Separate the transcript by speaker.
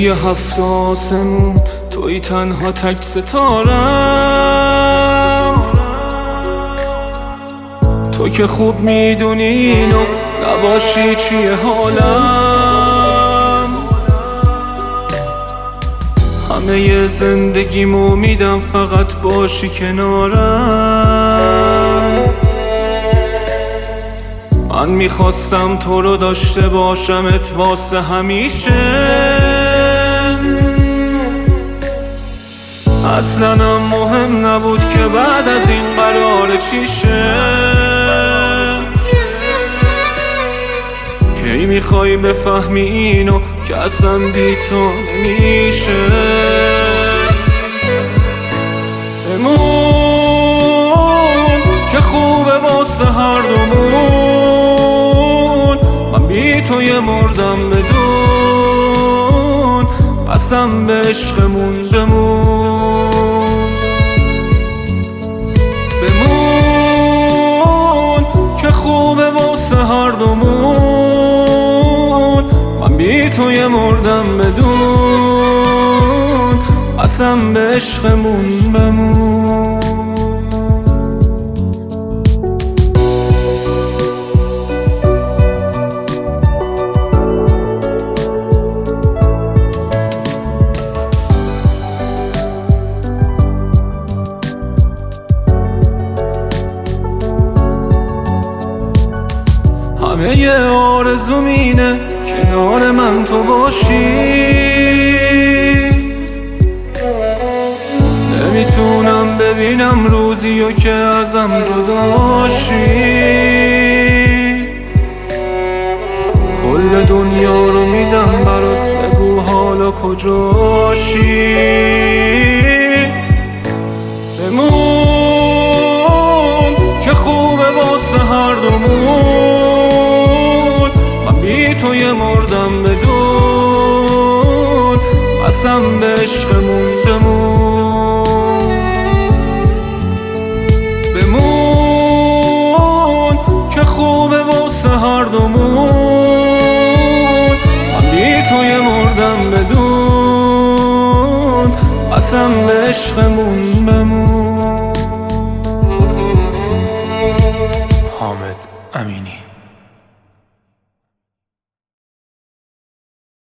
Speaker 1: توی هفت آسمون توی تنها تک ستارم، تو که خوب میدونی اینو نباشی چیه حالم. همه زندگیمو میدم فقط باشی کنارم. من میخواستم تو رو داشته باشمت واسه همیشه، اصلا هم مهم نبود که بعد از این قرار چیشه. کی میخوای بفهمی اینو که اصلا بی تو نمیشه. بمون که خوبه واسه هر دومون، من بی توی مردم بدون، قسم به عشقمون بمون. بمون که خوبه واسه هر دومون، من بی توی مردم بدون، قسم به عشقمون بمون. همه یه آرزوم اینه کنار من تو باشی، نمیتونم ببینم روزیو که ازم جداشی. کل دنیا رو میدم برات، بگو حالا کجاشی. بمون که خوبه واسه هر دومون، من بی توی مردم بدون، قسم به عشقمون بمون. بمون که خوبه واسه هر دومون، من بی توی مردم بدون، قسم به عشقمون بمون. حامد